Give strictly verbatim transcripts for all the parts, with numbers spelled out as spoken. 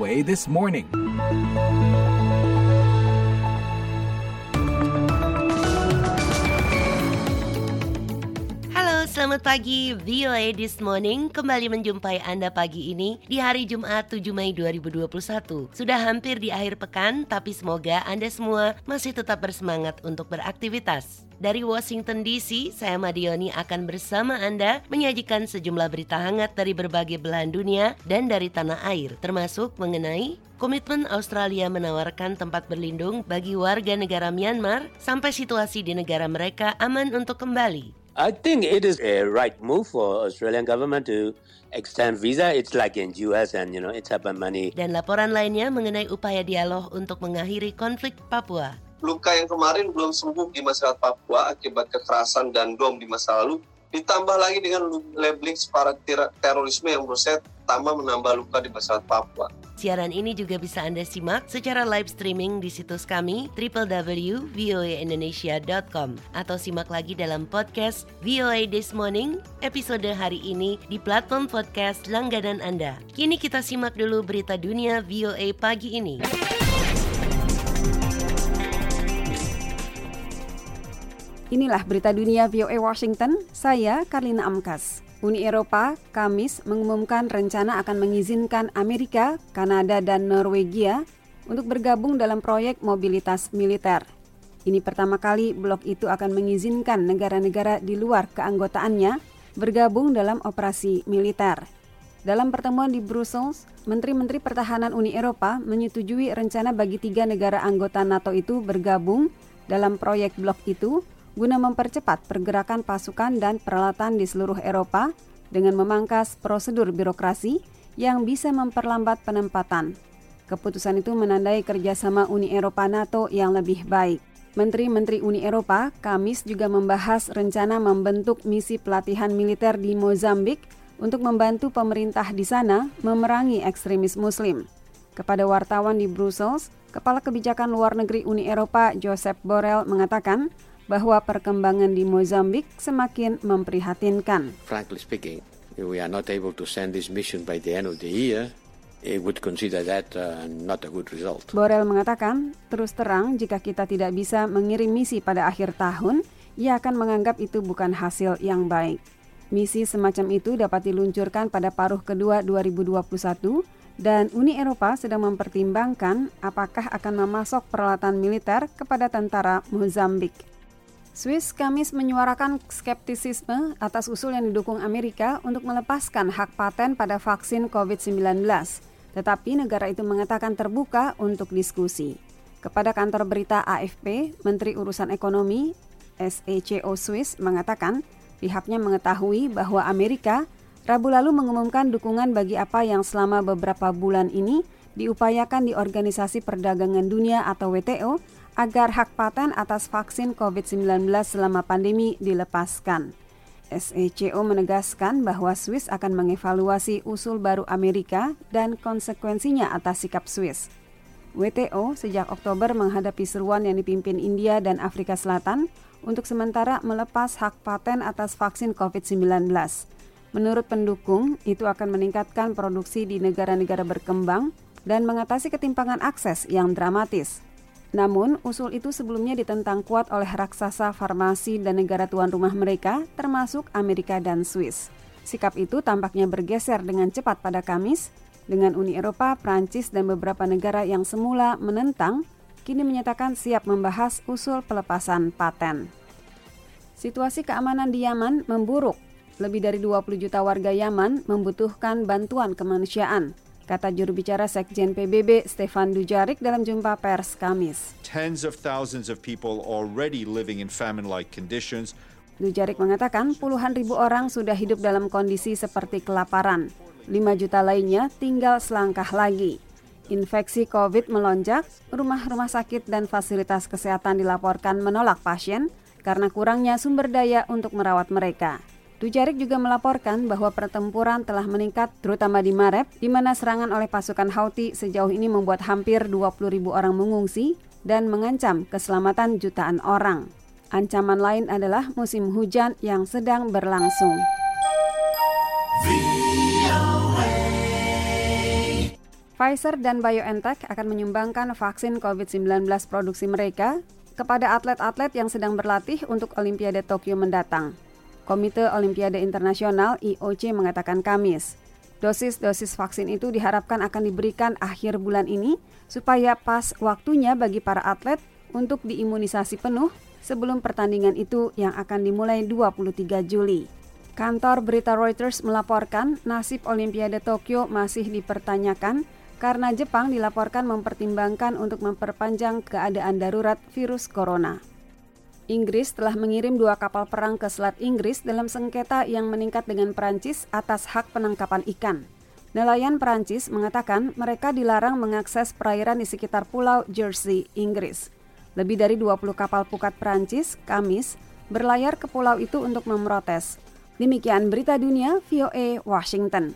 O A This Morning. Selamat pagi, V O A This Morning kembali menjumpai Anda pagi ini di hari Jumat tujuh Mei dua ribu dua puluh satu. Sudah hampir di akhir pekan, tapi semoga Anda semua masih tetap bersemangat untuk beraktivitas. Dari Washington D C, saya Madioni akan bersama Anda menyajikan sejumlah berita hangat dari berbagai belahan dunia dan dari tanah air, termasuk mengenai komitmen Australia menawarkan tempat berlindung bagi warga negara Myanmar sampai situasi di negara mereka aman untuk kembali. I think it is a right move for Australian government to extend visa. It's like in U S and you know it's about money. Dan laporan lainnya mengenai upaya dialog untuk mengakhiri konflik Papua. Luka yang kemarin belum sembuh di masyarakat Papua akibat kekerasan dan bom di masa lalu, ditambah lagi dengan labeling separatis terorisme yang menurut saya tambah menambah luka di masyarakat Papua. Siaran ini juga bisa Anda simak secara live streaming di situs kami w w w titik v o a indonesia dot com atau simak lagi dalam podcast V O A This Morning episode hari ini di platform podcast langganan Anda. Kini kita simak dulu berita dunia V O A pagi ini. Inilah berita dunia V O A Washington, saya Karlina Amkas. Uni Eropa, Kamis, mengumumkan rencana akan mengizinkan Amerika, Kanada, dan Norwegia untuk bergabung dalam proyek mobilitas militer. Ini pertama kali blok itu akan mengizinkan negara-negara di luar keanggotaannya bergabung dalam operasi militer. Dalam pertemuan di Brussels, Menteri-Menteri Pertahanan Uni Eropa menyetujui rencana bagi tiga negara anggota NATO itu bergabung dalam proyek blok itu guna mempercepat pergerakan pasukan dan peralatan di seluruh Eropa dengan memangkas prosedur birokrasi yang bisa memperlambat penempatan. Keputusan itu menandai kerjasama Uni Eropa NATO yang lebih baik. Menteri-Menteri Uni Eropa Kamis juga membahas rencana membentuk misi pelatihan militer di Mozambik untuk membantu pemerintah di sana memerangi ekstremis Muslim. Kepada wartawan di Brussels, Kepala Kebijakan Luar Negeri Uni Eropa Josep Borrell mengatakan bahwa perkembangan di Mozambik semakin memprihatinkan. Frankly speaking, if we are not able to send this mission by the end of the year, it would consider that uh, not a good result. Borrell mengatakan, terus terang jika kita tidak bisa mengirim misi pada akhir tahun, ia akan menganggap itu bukan hasil yang baik. Misi semacam itu dapat diluncurkan pada paruh kedua dua ribu dua puluh satu dan Uni Eropa sedang mempertimbangkan apakah akan memasok peralatan militer kepada tentara Mozambik. Swiss Kamis menyuarakan skeptisisme atas usul yang didukung Amerika untuk melepaskan hak paten pada vaksin covid sembilan belas, tetapi negara itu mengatakan terbuka untuk diskusi. Kepada kantor berita A F P, Menteri Urusan Ekonomi S E C O Swiss mengatakan pihaknya mengetahui bahwa Amerika Rabu lalu mengumumkan dukungan bagi apa yang selama beberapa bulan ini diupayakan di Organisasi Perdagangan Dunia atau W T O agar hak paten atas vaksin covid sembilan belas selama pandemi dilepaskan. S E C O menegaskan bahwa Swiss akan mengevaluasi usul baru Amerika dan konsekuensinya atas sikap Swiss. W T O sejak Oktober menghadapi seruan yang dipimpin India dan Afrika Selatan untuk sementara melepas hak paten atas vaksin covid sembilan belas. Menurut pendukung, itu akan meningkatkan produksi di negara-negara berkembang dan mengatasi ketimpangan akses yang dramatis. Namun, usul itu sebelumnya ditentang kuat oleh raksasa farmasi dan negara tuan rumah mereka, termasuk Amerika dan Swiss. Sikap itu tampaknya bergeser dengan cepat pada Kamis, dengan Uni Eropa, Prancis, dan beberapa negara yang semula menentang, kini menyatakan siap membahas usul pelepasan paten. Situasi keamanan di Yaman memburuk. Lebih dari dua puluh juta warga Yaman membutuhkan bantuan kemanusiaan, kata juru bicara Sekjen P B B Stefan Dujarric dalam jumpa pers Kamis. Tens of thousands of people already living in famine-like conditions. Dujarric mengatakan puluhan ribu orang sudah hidup dalam kondisi seperti kelaparan. lima juta lainnya tinggal selangkah lagi. Infeksi COVID melonjak, rumah-rumah sakit dan fasilitas kesehatan dilaporkan menolak pasien karena kurangnya sumber daya untuk merawat mereka. Dujarric juga melaporkan bahwa pertempuran telah meningkat terutama di Mareb, di mana serangan oleh pasukan Houthi sejauh ini membuat hampir dua puluh ribu orang mengungsi dan mengancam keselamatan jutaan orang. Ancaman lain adalah musim hujan yang sedang berlangsung. Pfizer dan BioNTech akan menyumbangkan vaksin covid sembilan belas produksi mereka kepada atlet-atlet yang sedang berlatih untuk Olimpiade Tokyo mendatang. Komite Olimpiade Internasional I O C mengatakan Kamis, dosis-dosis vaksin itu diharapkan akan diberikan akhir bulan ini supaya pas waktunya bagi para atlet untuk diimunisasi penuh sebelum pertandingan itu yang akan dimulai dua puluh tiga Juli. Kantor berita Reuters melaporkan nasib Olimpiade Tokyo masih dipertanyakan karena Jepang dilaporkan mempertimbangkan untuk memperpanjang keadaan darurat virus corona. Inggris telah mengirim dua kapal perang ke Selat Inggris dalam sengketa yang meningkat dengan Perancis atas hak penangkapan ikan. Nelayan Perancis mengatakan mereka dilarang mengakses perairan di sekitar Pulau Jersey, Inggris. Lebih dari dua puluh kapal pukat Perancis, Kamis, berlayar ke pulau itu untuk memprotes. Demikian berita dunia V O A Washington.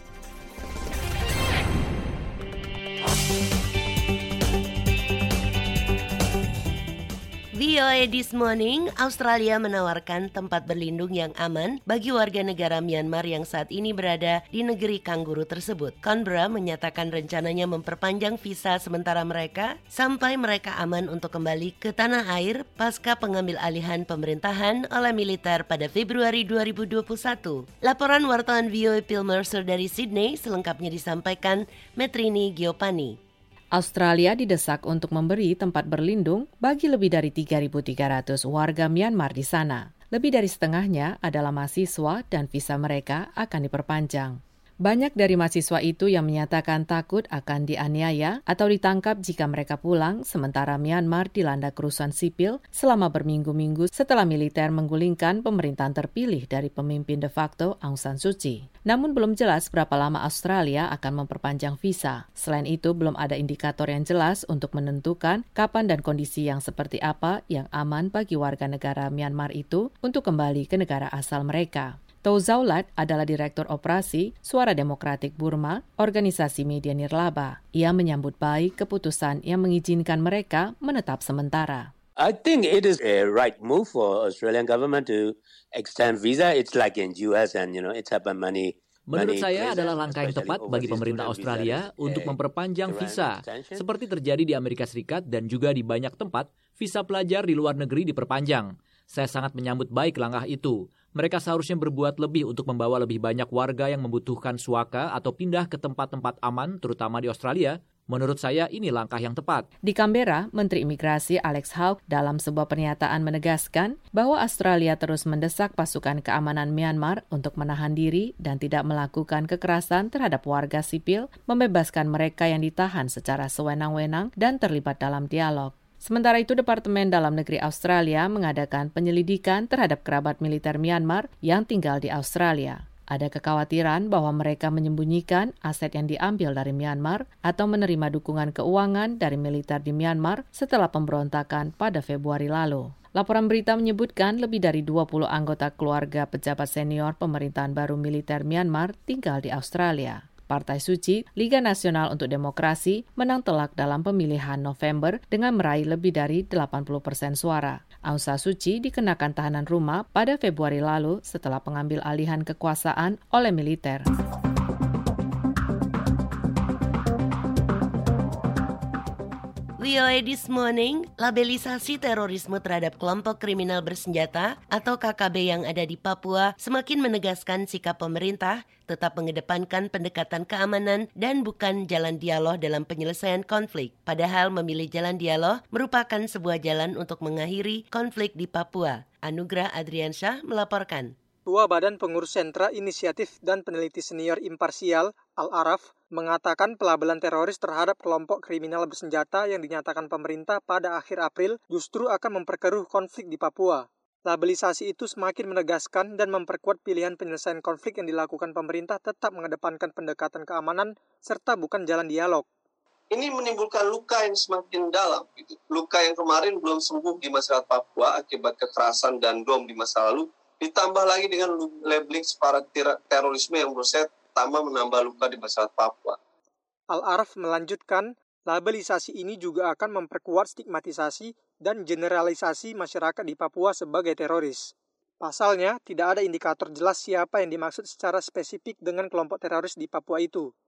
V O A This Morning, Australia menawarkan tempat berlindung yang aman bagi warga negara Myanmar yang saat ini berada di negeri kanguru tersebut. Canberra menyatakan rencananya memperpanjang visa sementara mereka sampai mereka aman untuk kembali ke tanah air pasca pengambil alihan pemerintahan oleh militer pada Februari dua ribu dua puluh satu. Laporan wartawan V O A Phil Mercer dari Sydney selengkapnya disampaikan Metrini Giopani. Australia didesak untuk memberi tempat berlindung bagi lebih dari tiga ribu tiga ratus warga Myanmar di sana. Lebih dari setengahnya adalah mahasiswa dan visa mereka akan diperpanjang. Banyak dari mahasiswa itu yang menyatakan takut akan dianiaya atau ditangkap jika mereka pulang, sementara Myanmar dilanda kerusuhan sipil selama berminggu-minggu setelah militer menggulingkan pemerintahan terpilih dari pemimpin de facto Aung San Suu Kyi. Namun belum jelas berapa lama Australia akan memperpanjang visa. Selain itu, belum ada indikator yang jelas untuk menentukan kapan dan kondisi yang seperti apa yang aman bagi warga negara Myanmar itu untuk kembali ke negara asal mereka. Tho Zaulat adalah Direktur Operasi Suara Demokratik Burma, organisasi media nirlaba. Ia menyambut baik keputusan yang mengizinkan mereka menetap sementara. I think it is a right move for Australian government to extend visa. It's like in U S and you know it's happened money. Menurut saya adalah langkah yang tepat bagi pemerintah Australia untuk memperpanjang visa. Seperti terjadi di Amerika Serikat dan juga di banyak tempat, visa pelajar di luar negeri diperpanjang. Saya sangat menyambut baik langkah itu. Mereka seharusnya berbuat lebih untuk membawa lebih banyak warga yang membutuhkan suaka atau pindah ke tempat-tempat aman, terutama di Australia. Menurut saya ini langkah yang tepat. Di Canberra, Menteri Imigrasi Alex Hawke dalam sebuah pernyataan menegaskan bahwa Australia terus mendesak pasukan keamanan Myanmar untuk menahan diri dan tidak melakukan kekerasan terhadap warga sipil, membebaskan mereka yang ditahan secara sewenang-wenang dan terlibat dalam dialog. Sementara itu, Departemen Dalam Negeri Australia mengadakan penyelidikan terhadap kerabat militer Myanmar yang tinggal di Australia. Ada kekhawatiran bahwa mereka menyembunyikan aset yang diambil dari Myanmar atau menerima dukungan keuangan dari militer di Myanmar setelah pemberontakan pada Februari lalu. Laporan berita menyebutkan lebih dari dua puluh anggota keluarga pejabat senior pemerintahan baru militer Myanmar tinggal di Australia. Partai Suu Kyi, Liga Nasional untuk Demokrasi, menang telak dalam pemilihan November dengan meraih lebih dari delapan puluh persen suara. Aung San Suu Kyi dikenakan tahanan rumah pada Februari lalu setelah pengambil alihan kekuasaan oleh militer. V O A This Morning, labelisasi terorisme terhadap kelompok kriminal bersenjata atau K K B yang ada di Papua semakin menegaskan sikap pemerintah tetap mengedepankan pendekatan keamanan dan bukan jalan dialog dalam penyelesaian konflik. Padahal memilih jalan dialog merupakan sebuah jalan untuk mengakhiri konflik di Papua. Anugrah Adriansyah melaporkan. Ketua Badan Pengurus Sentra Inisiatif dan Peneliti Senior Imparsial, Al-Araf, mengatakan pelabelan teroris terhadap kelompok kriminal bersenjata yang dinyatakan pemerintah pada akhir April justru akan memperkeruh konflik di Papua. Labelisasi itu semakin menegaskan dan memperkuat pilihan penyelesaian konflik yang dilakukan pemerintah tetap mengedepankan pendekatan keamanan serta bukan jalan dialog. Ini menimbulkan luka yang semakin dalam. Gitu. Luka yang kemarin belum sembuh di masyarakat Papua akibat kekerasan dan bom di masa lalu, ditambah lagi dengan labeling separatisme terorisme yang menurut saya tambah menambah luka di masyarakat Papua. Al-Araf melanjutkan, labelisasi ini juga akan memperkuat stigmatisasi dan generalisasi masyarakat di Papua sebagai teroris. Pasalnya, tidak ada indikator jelas siapa yang dimaksud secara spesifik dengan kelompok teroris di Papua itu.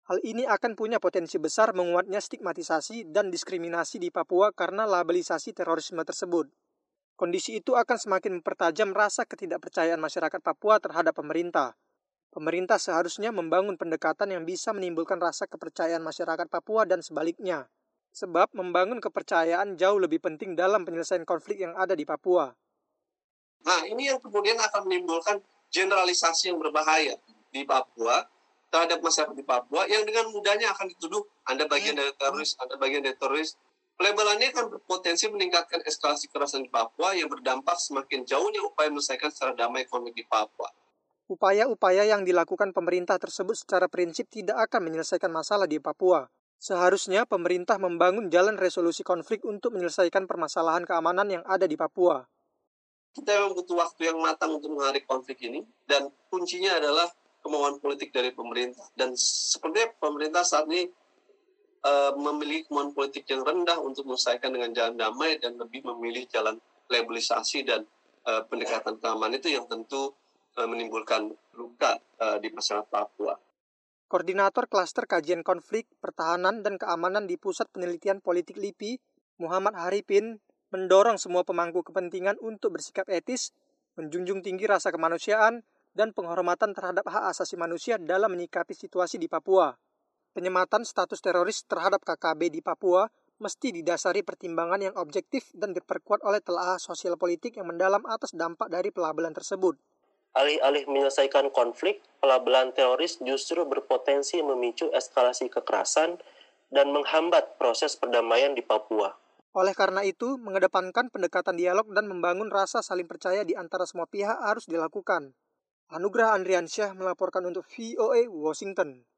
Hal ini akan punya potensi besar menguatnya stigmatisasi dan diskriminasi di Papua karena labelisasi terorisme tersebut. Kondisi itu akan semakin mempertajam rasa ketidakpercayaan masyarakat Papua terhadap pemerintah. Pemerintah seharusnya membangun pendekatan yang bisa menimbulkan rasa kepercayaan masyarakat Papua dan sebaliknya. Sebab membangun kepercayaan jauh lebih penting dalam penyelesaian konflik yang ada di Papua. Nah, ini yang kemudian akan menimbulkan generalisasi yang berbahaya di Papua terhadap masyarakat di Papua yang dengan mudahnya akan dituduh Anda bagian dari teroris, Anda bagian dari teroris. Pelabelannya akan berpotensi meningkatkan eskalasi kekerasan di Papua yang berdampak semakin jauhnya upaya menyelesaikan secara damai konflik di Papua. Upaya-upaya yang dilakukan pemerintah tersebut secara prinsip tidak akan menyelesaikan masalah di Papua. Seharusnya pemerintah membangun jalan resolusi konflik untuk menyelesaikan permasalahan keamanan yang ada di Papua. Kita memang butuh waktu yang matang untuk menghadapi konflik ini, dan kuncinya adalah kemauan politik dari pemerintah. Dan sepertinya pemerintah saat ini uh, memilih kemauan politik yang rendah untuk menyelesaikan dengan jalan damai dan lebih memilih jalan labelisasi dan uh, pendekatan keamanan itu yang tentu uh, menimbulkan luka uh, di masyarakat Papua. Koordinator Klaster Kajian Konflik, Pertahanan, dan Keamanan di Pusat Penelitian Politik LIPI, Muhammad Haripin, mendorong semua pemangku kepentingan untuk bersikap etis, menjunjung tinggi rasa kemanusiaan, dan penghormatan terhadap hak asasi manusia dalam menyikapi situasi di Papua. Penyematan status teroris terhadap K K B di Papua mesti didasari pertimbangan yang objektif dan diperkuat oleh telaah sosial politik yang mendalam atas dampak dari pelabelan tersebut. Alih-alih menyelesaikan konflik, pelabelan teroris justru berpotensi memicu eskalasi kekerasan dan menghambat proses perdamaian di Papua. Oleh karena itu, mengedepankan pendekatan dialog dan membangun rasa saling percaya di antara semua pihak harus dilakukan. Anugrah Andriansyah melaporkan untuk V O A Washington.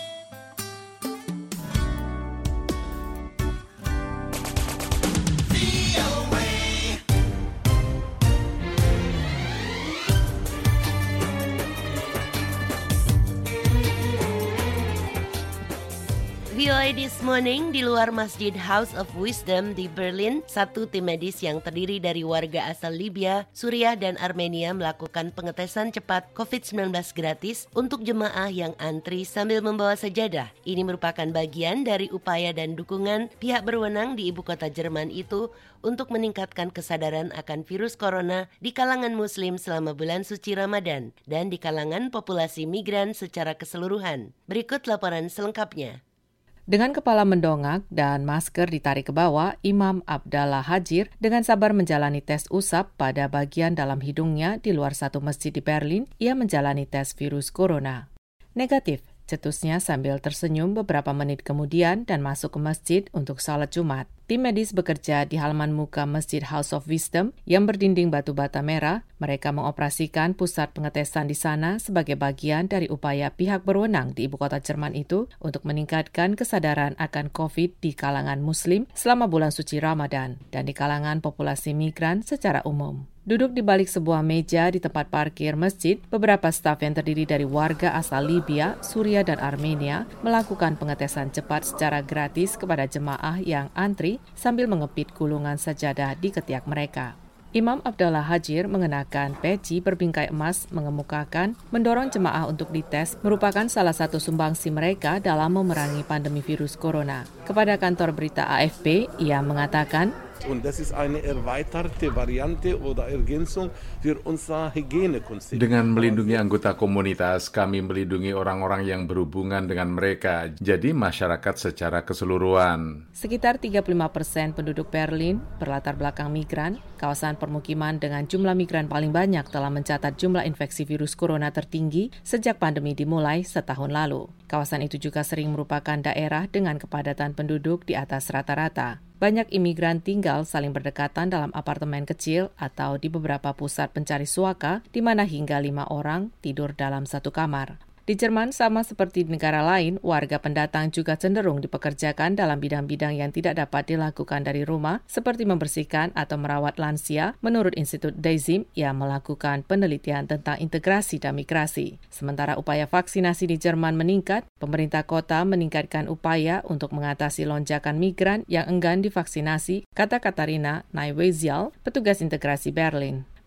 V O A This Morning, di luar Masjid House of Wisdom di Berlin, satu tim medis yang terdiri dari warga asal Libya, Suriah, dan Armenia melakukan pengetesan cepat covid sembilan belas gratis untuk jemaah yang antri sambil membawa sajadah. Ini merupakan bagian dari upaya dan dukungan pihak berwenang di ibu kota Jerman itu untuk meningkatkan kesadaran akan virus corona di kalangan Muslim selama bulan suci Ramadan dan di kalangan populasi migran secara keseluruhan. Berikut laporan selengkapnya. Dengan kepala mendongak dan masker ditarik ke bawah, Imam Abdallah Hajir dengan sabar menjalani tes usap pada bagian dalam hidungnya di luar satu masjid di Berlin. Ia menjalani tes virus corona. Negatif, cetusnya sambil tersenyum beberapa menit kemudian dan masuk ke masjid untuk salat Jumat. Tim medis bekerja di halaman muka Masjid House of Wisdom yang berdinding batu bata merah. Mereka mengoperasikan pusat pengetesan di sana sebagai bagian dari upaya pihak berwenang di ibu kota Jerman itu untuk meningkatkan kesadaran akan COVID di kalangan Muslim selama bulan suci Ramadan dan di kalangan populasi migran secara umum. Duduk di balik sebuah meja di tempat parkir masjid, beberapa staf yang terdiri dari warga asal Libya, Suriah, dan Armenia melakukan pengetesan cepat secara gratis kepada jemaah yang antri sambil mengepit gulungan sajadah di ketiak mereka. Imam Abdallah Hajir mengenakan peci berbingkai emas mengemukakan mendorong jemaah untuk dites merupakan salah satu sumbangsi mereka dalam memerangi pandemi virus corona. Kepada kantor berita A F P, ia mengatakan, Und das ist eine erweiterte Variante oder Ergänzung für unser Hygienekonzept. Dengan melindungi anggota komunitas, kami melindungi orang-orang yang berhubungan dengan mereka, jadi masyarakat secara keseluruhan. Sekitar tiga puluh lima persen penduduk Berlin berlatar belakang migran. Kawasan permukiman dengan jumlah migran paling banyak telah mencatat jumlah infeksi virus corona tertinggi sejak pandemi dimulai setahun lalu. Kawasan itu juga sering merupakan daerah dengan kepadatan penduduk di atas rata-rata. Banyak imigran tinggal saling berdekatan dalam apartemen kecil atau di beberapa pusat pencari suaka di mana hingga lima orang tidur dalam satu kamar. Di Jerman, sama seperti di negara lain, warga pendatang juga cenderung dipekerjakan dalam bidang-bidang yang tidak dapat dilakukan dari rumah, seperti membersihkan atau merawat lansia, menurut Institut Deizim yang melakukan penelitian tentang integrasi dan migrasi. Sementara upaya vaksinasi di Jerman meningkat, pemerintah kota meningkatkan upaya untuk mengatasi lonjakan migran yang enggan divaksinasi, kata Katarina Naiwezial, petugas integrasi Berlin.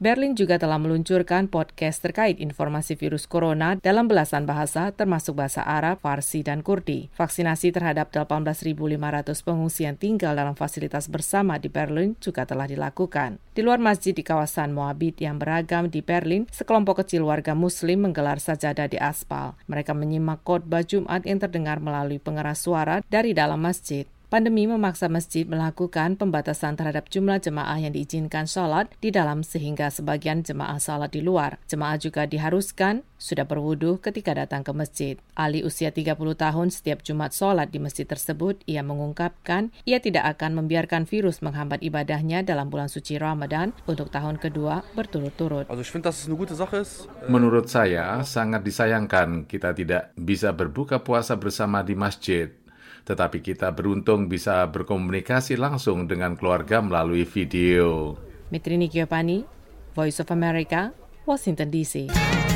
Berlin juga telah meluncurkan podcast terkait informasi virus corona dalam belasan bahasa termasuk bahasa Arab, Farsi, dan Kurdi. Vaksinasi terhadap delapan belas ribu lima ratus pengungsi yang tinggal dalam fasilitas bersama di Berlin juga telah dilakukan. Di luar masjid di kawasan Moabit yang beragam di Berlin, sekelompok kecil warga Muslim menggelar sajadah di aspal. Mereka menyimak khotbah Jumat yang terdengar melalui pengeras suara dari dalam masjid. Pandemi memaksa masjid melakukan pembatasan terhadap jumlah jemaah yang diizinkan sholat di dalam sehingga sebagian jemaah sholat di luar. Jemaah juga diharuskan sudah berwudu ketika datang ke masjid. Ali usia tiga puluh tahun setiap Jumat sholat di masjid tersebut, ia mengungkapkan ia tidak akan membiarkan virus menghambat ibadahnya dalam bulan suci Ramadan untuk tahun kedua berturut-turut. Menurut saya, sangat disayangkan kita tidak bisa berbuka puasa bersama di masjid. Tetapi kita beruntung bisa berkomunikasi langsung dengan keluarga melalui video. Mitrini Giovanni, Voice of America, Washington D C.